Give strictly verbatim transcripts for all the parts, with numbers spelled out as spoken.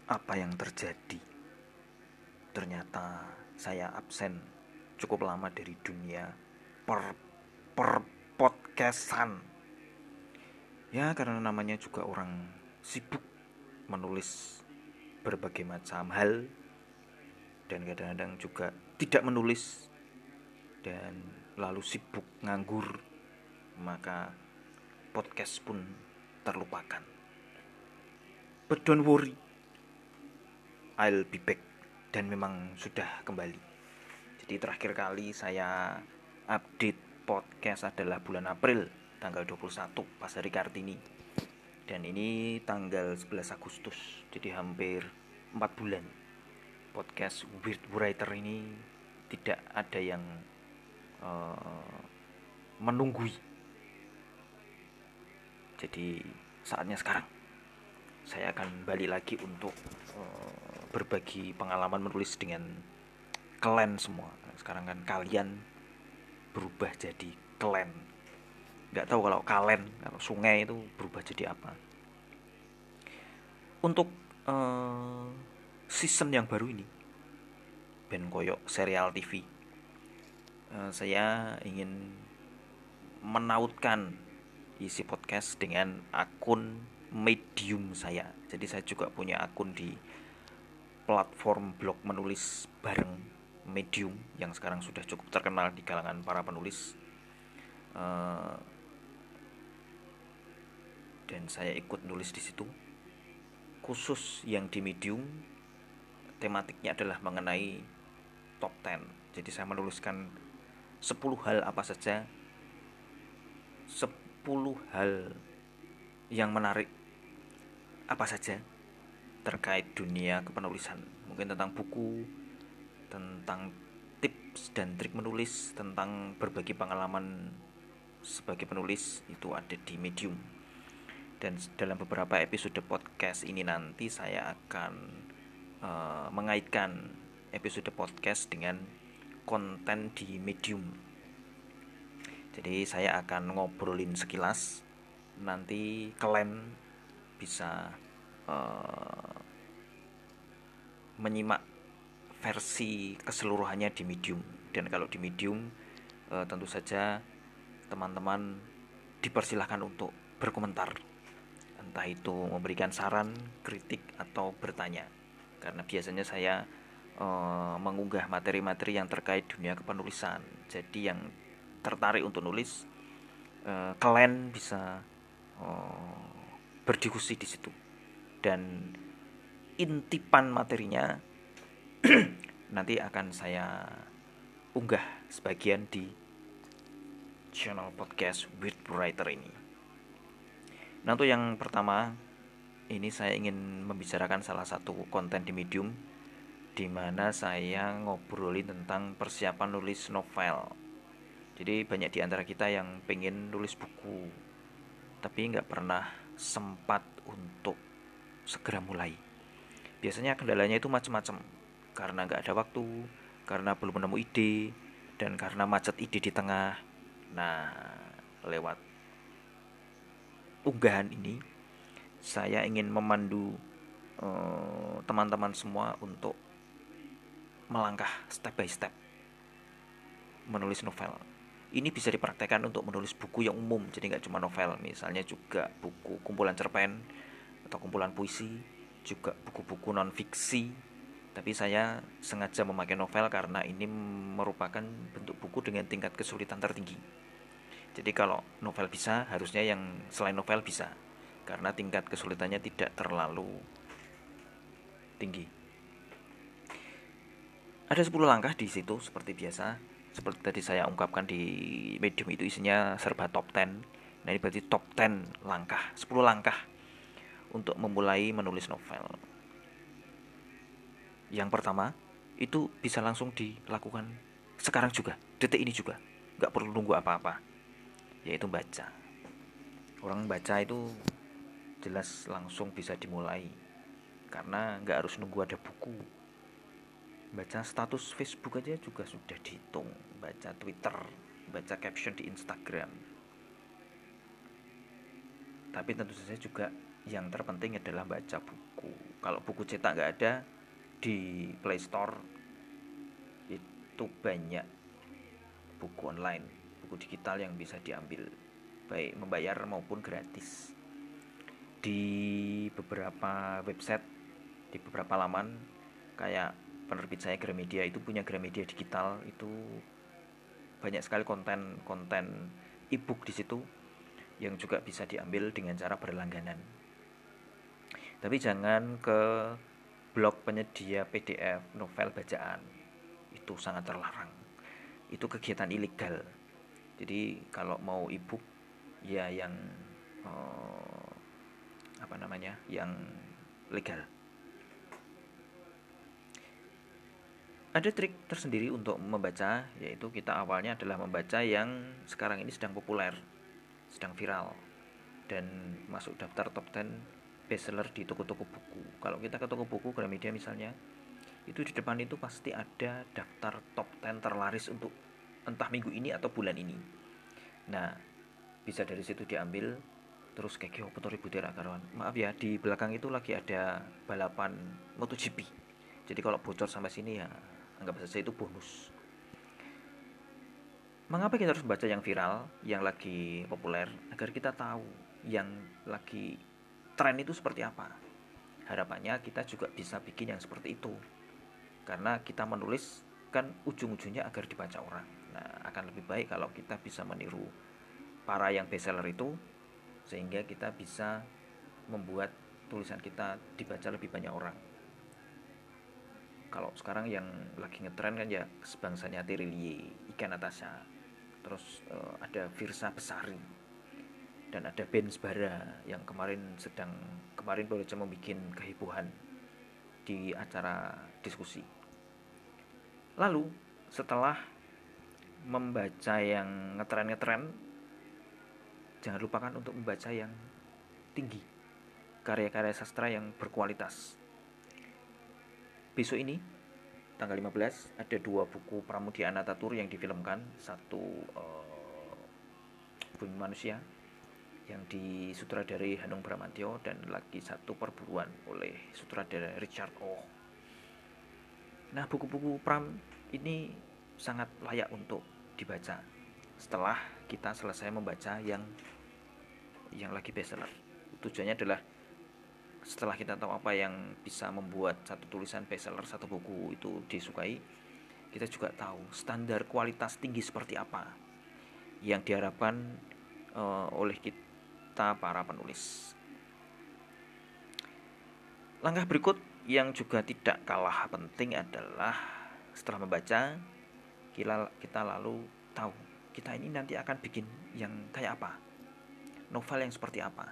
apa yang terjadi. Ternyata saya absen cukup lama dari dunia per per podcastan. Ya karena namanya juga orang sibuk menulis berbagai macam hal dan kadang-kadang juga tidak menulis dan lalu sibuk nganggur, maka podcast pun terlupakan. But don't worry, I'll be back. Dan memang sudah kembali. Jadi terakhir kali saya update podcast adalah bulan April, tanggal dua puluh satu pas hari Kartini. Dan ini tanggal sebelas Agustus, jadi hampir empat bulan. Podcast Weird Writer ini tidak ada yang uh, menunggui. Jadi saatnya sekarang saya akan balik lagi untuk uh, berbagi pengalaman menulis dengan kalian semua. Sekarang kan kalian berubah jadi kalian. Nggak tahu kalau kalian, kalau sungai itu berubah jadi apa. Untuk uh, season yang baru ini, ben koyok serial T V, uh, saya ingin menautkan isi podcast dengan akun Medium saya. Jadi saya juga punya akun di platform blog menulis bareng Medium yang sekarang sudah cukup terkenal di kalangan para penulis. Uh, dan saya ikut nulis di situ. Khusus yang di Medium, tematiknya adalah mengenai top sepuluh. Jadi saya menuliskan sepuluh hal apa saja, sepuluh hal yang menarik apa saja terkait dunia kepenulisan. Mungkin tentang buku, tentang tips dan trik menulis, tentang berbagi pengalaman sebagai penulis, itu ada di Medium. Dan dalam beberapa episode podcast ini nanti saya akan uh, mengaitkan episode podcast dengan konten di Medium. Jadi saya akan ngobrolin sekilas, nanti kalian bisa uh, menyimak versi keseluruhannya di Medium. Dan kalau di Medium uh, tentu saja teman-teman dipersilahkan untuk berkomentar, entah itu memberikan saran, kritik, atau bertanya. Karena biasanya saya uh, mengunggah materi-materi yang terkait dunia kepenulisan. Jadi yang tertarik untuk nulis, uh, kalian bisa uh, berdiskusi di situ. Dan intipan materinya nanti akan saya unggah sebagian di channel podcast Weird Writer ini. Nah, untuk yang pertama, ini saya ingin membicarakan salah satu konten di Medium, di mana saya ngobrolin tentang persiapan nulis novel. Jadi banyak di antara kita yang pengen nulis buku, tapi nggak pernah sempat untuk segera mulai. Biasanya kendalanya itu macam-macam, karena nggak ada waktu, karena belum menemu ide, dan karena macet ide di tengah. Nah, lewat unggahan ini saya ingin memandu uh, teman-teman semua untuk melangkah step by step menulis novel. Ini bisa dipraktekkan untuk menulis buku yang umum, jadi nggak cuma novel, misalnya juga buku kumpulan cerpen atau kumpulan puisi, juga buku-buku non fiksi. Tapi saya sengaja memakai novel karena ini merupakan bentuk buku dengan tingkat kesulitan tertinggi. Jadi kalau novel bisa, harusnya yang selain novel bisa, karena tingkat kesulitannya tidak terlalu tinggi. Ada sepuluh langkah di situ seperti biasa. Seperti tadi saya ungkapkan di Medium, itu isinya serba top sepuluh. Nah, ini berarti top sepuluh langkah, sepuluh langkah untuk memulai menulis novel. Yang pertama, itu bisa langsung dilakukan sekarang juga, detik ini juga, gak perlu nunggu apa-apa, yaitu baca. Orang baca itu jelas langsung bisa dimulai, karena gak harus nunggu ada buku. Baca status Facebook aja juga sudah dihitung, baca Twitter, baca caption di Instagram. Tapi tentu saja juga yang terpenting adalah baca buku. Kalau buku cetak nggak ada, di Play Store itu banyak buku online, buku digital yang bisa diambil, baik membayar maupun gratis. Di beberapa website, di beberapa laman, kayak penerbit saya Gramedia itu punya Gramedia digital, itu banyak sekali konten-konten e-book di situ yang juga bisa diambil dengan cara berlangganan. Tapi jangan ke blog penyedia P D F novel bacaan, itu sangat terlarang, itu kegiatan ilegal. Jadi kalau mau e-book ya yang eh, apa namanya yang legal. Ada trik tersendiri untuk membaca, yaitu kita awalnya adalah membaca yang sekarang ini sedang populer, sedang viral, dan masuk daftar top sepuluh bestseller di toko-toko buku. Kalau kita ke toko buku Gramedia misalnya, itu di depan itu pasti ada daftar top sepuluh terlaris untuk entah minggu ini atau bulan ini. Nah, bisa dari situ diambil. Terus kayak gitu putar ribu karuan. Maaf ya, di belakang itu lagi ada balapan MotoGP. Jadi kalau bocor sampai sini ya anggap saja itu bonus. Mengapa kita harus baca yang viral, yang lagi populer? Agar kita tahu yang lagi tren itu seperti apa. Harapannya kita juga bisa bikin yang seperti itu. Karena kita menulis kan ujung-ujungnya agar dibaca orang. Nah, akan lebih baik kalau kita bisa meniru para yang bestseller itu, sehingga kita bisa membuat tulisan kita dibaca lebih banyak orang. Kalau sekarang yang lagi ngetren kan ya sebangsanya Terilie, Ika Natasha, terus uh, ada Virsa Besari, dan ada Ben Sbara yang kemarin sedang kemarin baru saja membuat kehebohan di acara diskusi. Lalu setelah membaca yang ngetren-ngetren, jangan lupakan untuk membaca yang tinggi, karya-karya sastra yang berkualitas. Besok ini tanggal lima belas ada dua buku Pramudia Anantatur yang difilmkan. Satu uh, Bumi Manusia yang disutradari Hanung Bramantyo, dan lagi satu Perburuan oleh sutradara Richard Oh. Nah, buku-buku Pram ini sangat layak untuk dibaca setelah kita selesai membaca yang yang lagi bestseller. Tujuannya adalah setelah kita tahu apa yang bisa membuat satu tulisan bestseller, satu buku itu disukai, kita juga tahu standar kualitas tinggi seperti apa yang diharapkan uh, oleh kita para penulis. Langkah berikut yang juga tidak kalah penting adalah setelah membaca, kita, kita lalu tahu kita ini nanti akan bikin yang kayak apa, novel yang seperti apa.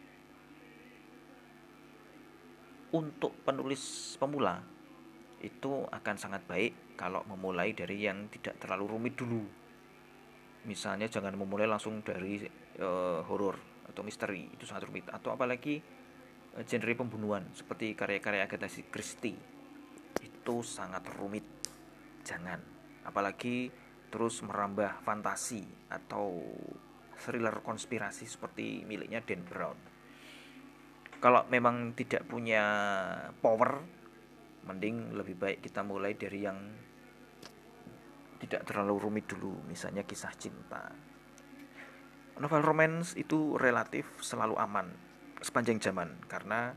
Untuk penulis pemula itu akan sangat baik kalau memulai dari yang tidak terlalu rumit dulu. Misalnya jangan memulai langsung dari uh, horor atau misteri, itu sangat rumit. Atau apalagi uh, genre pembunuhan seperti karya-karya Agatha Christie, itu sangat rumit. Jangan. Apalagi terus merambah fantasi atau thriller konspirasi seperti miliknya Dan Brown. Kalau memang tidak punya power, mending lebih baik kita mulai dari yang tidak terlalu rumit dulu, misalnya kisah cinta. Novel romance itu relatif selalu aman sepanjang zaman karena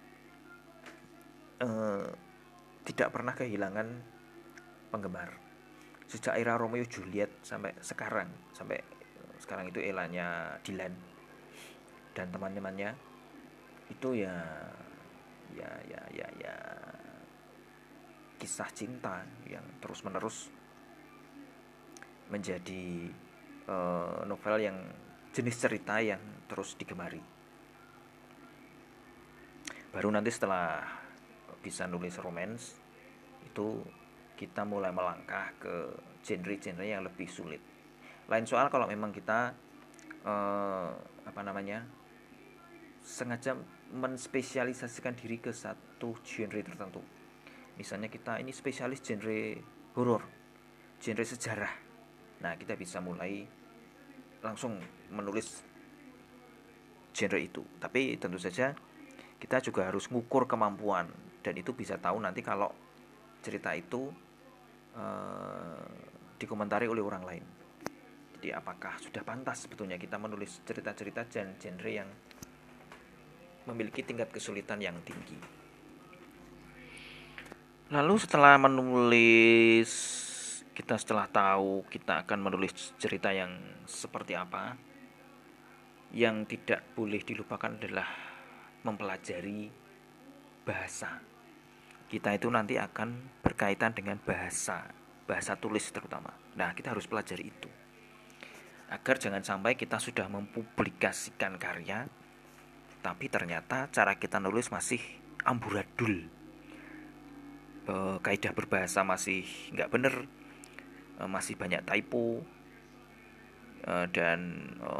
eh, tidak pernah kehilangan penggemar. Sejak era Romeo Juliet sampai sekarang, sampai sekarang itu eranya Dylan dan teman-temannya, itu ya ya ya ya ya kisah cinta yang terus menerus menjadi uh, novel yang jenis cerita yang terus digemari. Baru nanti setelah bisa nulis romance, itu kita mulai melangkah ke genre-genre yang lebih sulit. Lain soal kalau memang kita uh, apa namanya sengaja menspesialisasikan diri ke satu genre tertentu. Misalnya kita ini spesialis genre horor, genre sejarah. Nah, kita bisa mulai langsung menulis genre itu. Tapi tentu saja kita juga harus ngukur kemampuan, dan itu bisa tahu nanti kalau cerita itu eh, dikomentari oleh orang lain. Jadi apakah sudah pantas sebetulnya kita menulis cerita-cerita dan genre yang memiliki tingkat kesulitan yang tinggi. Lalu setelah menulis, kita setelah tahu kita akan menulis cerita yang seperti apa, yang tidak boleh dilupakan adalah mempelajari bahasa. Kita itu nanti akan berkaitan dengan bahasa, bahasa tulis terutama. Nah, kita harus pelajari itu, agar jangan sampai kita sudah mempublikasikan karya, tapi ternyata cara kita nulis masih amburadul, e, kaidah berbahasa masih nggak bener, e, masih banyak typo, e, dan e,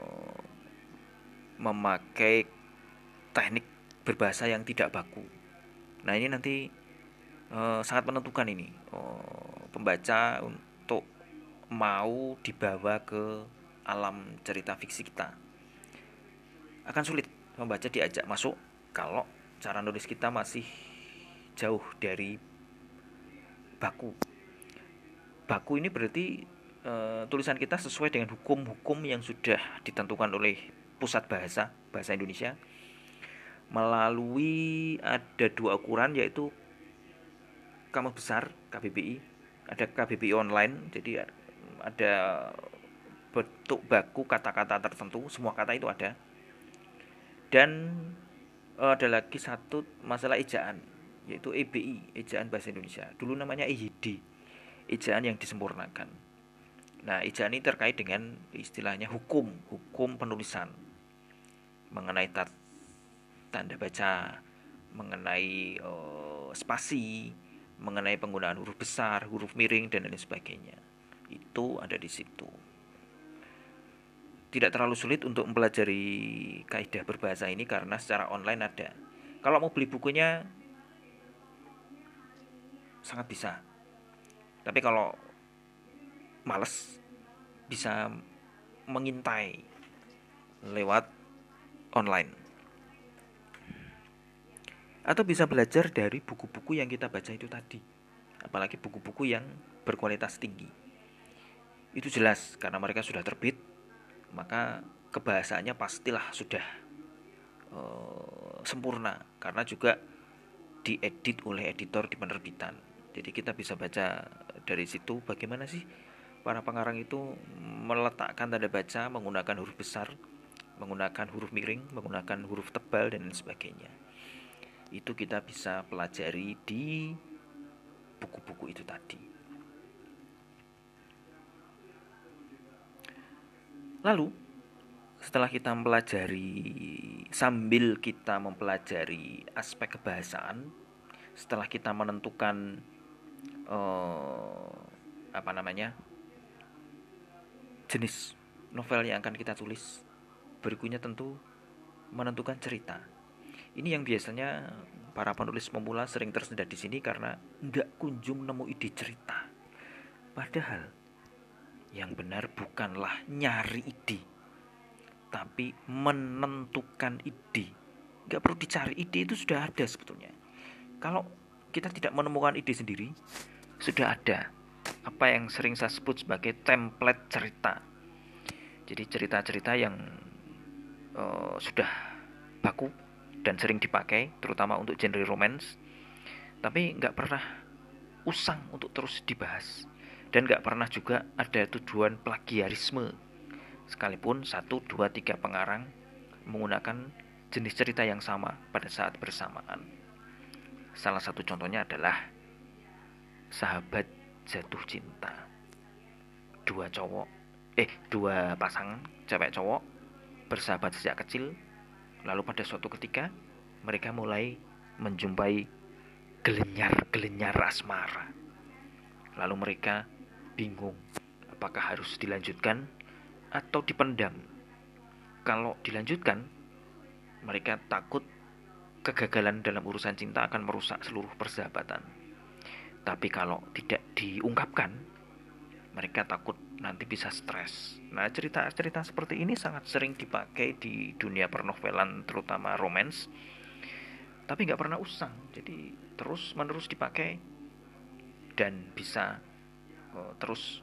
memakai teknik berbahasa yang tidak baku. Nah, ini nanti e, sangat menentukan ini e, pembaca untuk mau dibawa ke alam cerita fiksi kita. Akan sulit membaca diajak masuk kalau cara nulis kita masih jauh dari baku. Baku ini berarti e, tulisan kita sesuai dengan hukum-hukum yang sudah ditentukan oleh Pusat Bahasa Bahasa Indonesia melalui ada dua ukuran, yaitu Kamus Besar K B B I, ada K B B I online. Jadi ada bentuk baku kata-kata tertentu, semua kata itu ada. Dan ada lagi satu masalah ejaan, yaitu E B I, Ejaan Bahasa Indonesia. Dulu namanya E Y D, Ejaan yang disempurnakan. Nah, ejaan ini terkait dengan istilahnya hukum, hukum penulisan, mengenai tat, tanda baca, mengenai uh, spasi, mengenai penggunaan huruf besar, huruf miring, dan lain sebagainya. Itu ada di situ. Tidak terlalu sulit untuk mempelajari kaidah berbahasa ini karena secara online ada. Kalau mau beli bukunya sangat bisa. Tapi kalau males, bisa mengintai lewat online. Atau bisa belajar dari buku-buku yang kita baca itu tadi. Apalagi buku-buku yang berkualitas tinggi. Itu jelas karena mereka sudah terbit, maka kebahasaannya pastilah sudah uh, sempurna, karena juga diedit oleh editor di penerbitan. Jadi kita bisa baca dari situ bagaimana sih para pengarang itu meletakkan tanda baca menggunakan huruf besar, menggunakan huruf miring, menggunakan huruf tebal, dan lain sebagainya. Itu kita bisa pelajari di buku-buku itu tadi. Lalu setelah kita mempelajari, sambil kita mempelajari aspek kebahasaan, setelah kita menentukan eh, apa namanya jenis novel yang akan kita tulis, berikutnya tentu menentukan cerita. Ini yang biasanya para penulis pemula sering tersendat di sini karena nggak kunjung nemu ide cerita. Padahal yang benar bukanlah nyari ide, tapi menentukan ide. Nggak perlu dicari, ide itu sudah ada sebetulnya. Kalau kita tidak menemukan ide sendiri, sudah ada apa yang sering saya sebut sebagai template cerita. Jadi cerita-cerita yang uh, sudah baku dan sering dipakai, terutama untuk genre romance, tapi nggak pernah usang untuk terus dibahas, dan nggak pernah juga ada tujuan plagiarisme, sekalipun satu, dua, tiga pengarang menggunakan jenis cerita yang sama pada saat bersamaan. Salah satu contohnya adalah Sahabat Jatuh Cinta. Dua cowok, eh dua pasangan cewek cowok bersahabat sejak kecil. Lalu pada suatu ketika mereka mulai menjumpai gelenyar-gelenyar asmara. Lalu mereka bingung apakah harus dilanjutkan atau dipendam. Kalau dilanjutkan, mereka takut kegagalan dalam urusan cinta akan merusak seluruh persahabatan. Tapi kalau tidak diungkapkan, Mereka takut nanti bisa stres. Nah, cerita-cerita seperti ini sangat sering dipakai di dunia pernovelan, terutama romance, tapi nggak pernah usang. Jadi terus menerus dipakai dan bisa uh, terus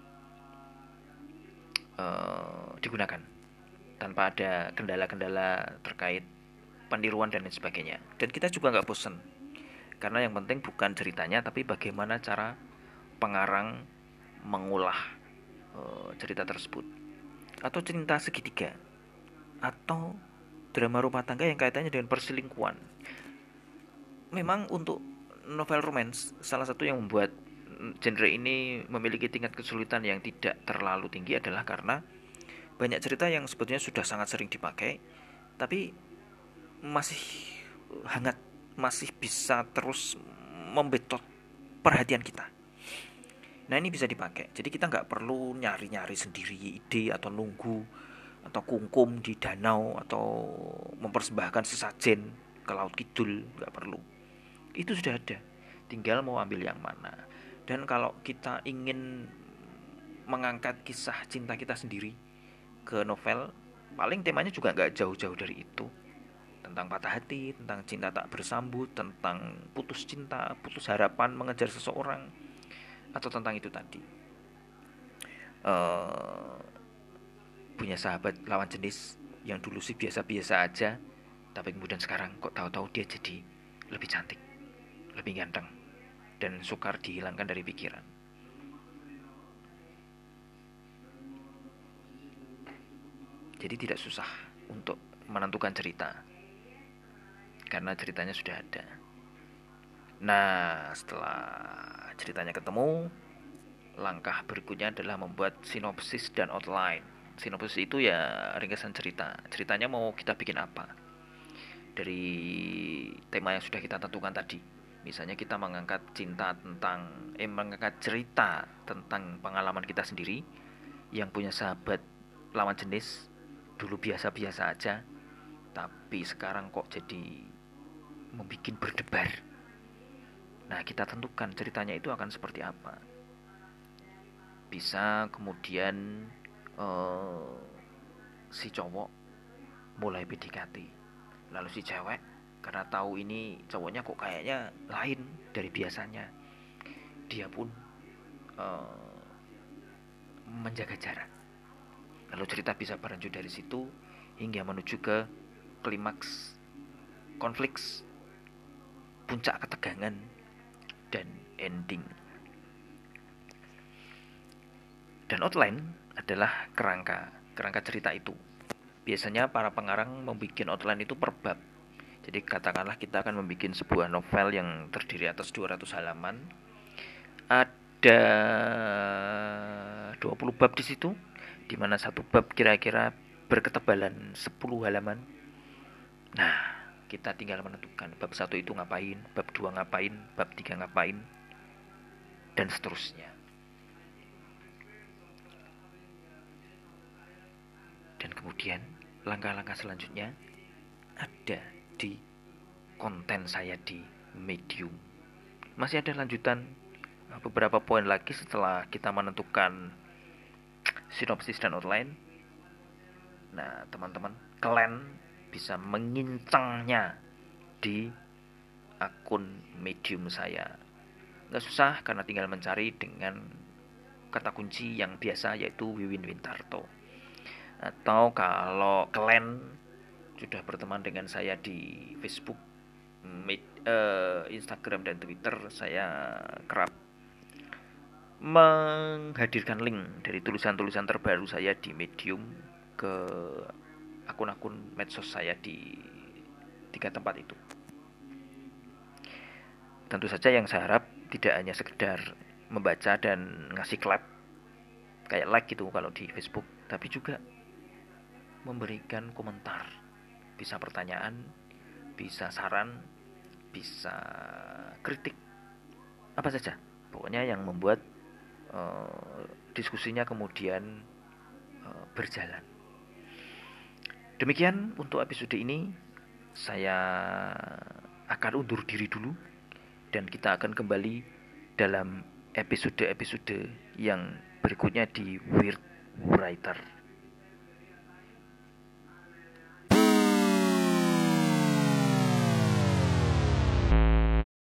uh, digunakan tanpa ada kendala-kendala terkait peniruan dan lain sebagainya. Dan kita juga nggak bosan, karena yang penting bukan ceritanya, tapi bagaimana cara pengarang mengolah uh, cerita tersebut. Atau cinta segitiga, atau drama rumah tangga yang kaitannya dengan perselingkuhan. Memang untuk novel romance, salah satu yang membuat genre ini memiliki tingkat kesulitan yang tidak terlalu tinggi adalah karena banyak cerita yang sebetulnya sudah sangat sering dipakai, tapi masih hangat, masih bisa terus membetot perhatian kita. Nah, ini bisa dipakai. Jadi kita nggak perlu nyari-nyari sendiri ide atau nunggu atau kungkum di danau atau mempersembahkan sesajen ke laut kidul, nggak perlu. Itu sudah ada. Tinggal mau ambil yang mana. Dan kalau kita ingin mengangkat kisah cinta kita sendiri ke novel, paling temanya juga nggak jauh-jauh dari itu. Tentang patah hati, tentang cinta tak bersambut, tentang putus cinta, putus harapan mengejar seseorang, atau tentang itu tadi, uh, punya sahabat lawan jenis yang dulu sih biasa-biasa aja, tapi kemudian sekarang kok tahu-tahu dia jadi lebih cantik, lebih ganteng, dan sukar dihilangkan dari pikiran. Jadi tidak susah untuk menentukan cerita, karena ceritanya sudah ada. Nah, setelah ceritanya ketemu, langkah berikutnya adalah membuat sinopsis dan outline. Sinopsis itu ya ringkasan cerita. Ceritanya mau kita bikin apa? Dari tema yang sudah kita tentukan tadi. Misalnya kita mengangkat cinta tentang eh mengangkat cerita tentang pengalaman kita sendiri yang punya sahabat lawan jenis, dulu biasa-biasa aja, tapi sekarang kok jadi membuat berdebar. Nah, kita tentukan ceritanya itu akan seperti apa. Bisa kemudian uh, si cowok mulai P D K T, lalu si cewek karena tahu ini cowoknya kok kayaknya lain dari biasanya, dia pun uh, menjaga jarak. Lalu cerita bisa berlanjut dari situ hingga menuju ke klimaks konflik, puncak ketegangan, dan ending. Dan outline adalah kerangka kerangka cerita itu. Biasanya para pengarang membuat outline itu per bab. Jadi katakanlah kita akan membuat sebuah novel yang terdiri atas dua ratus halaman. Ada dua puluh bab di situ, di mana satu bab kira-kira berketebalan sepuluh halaman. Nah, kita tinggal menentukan bab satu itu ngapain, bab dua ngapain, bab tiga ngapain, dan seterusnya. Dan kemudian langkah-langkah selanjutnya ada di konten saya di Medium. Masih ada lanjutan beberapa poin lagi setelah kita menentukan sinopsis dan outline. Nah, teman-teman, kalian bisa mengincangnya di akun Medium saya. Nggak susah karena tinggal mencari dengan kata kunci yang biasa, yaitu Wiwin Wintarto. Atau kalau kalian sudah berteman dengan saya di Facebook, Instagram, dan Twitter, saya kerap menghadirkan link dari tulisan-tulisan terbaru saya di Medium ke akun-akun medsos saya di tiga tempat itu. Tentu saja yang saya harap tidak hanya sekedar membaca dan ngasih clap kayak like gitu kalau di Facebook, tapi juga memberikan komentar. Bisa pertanyaan, bisa saran, bisa kritik, apa saja. Pokoknya yang membuat uh, diskusinya kemudian uh, berjalan. Demikian untuk episode ini. Saya akan undur diri dulu, dan kita akan kembali dalam episode-episode yang berikutnya di Weird Writer.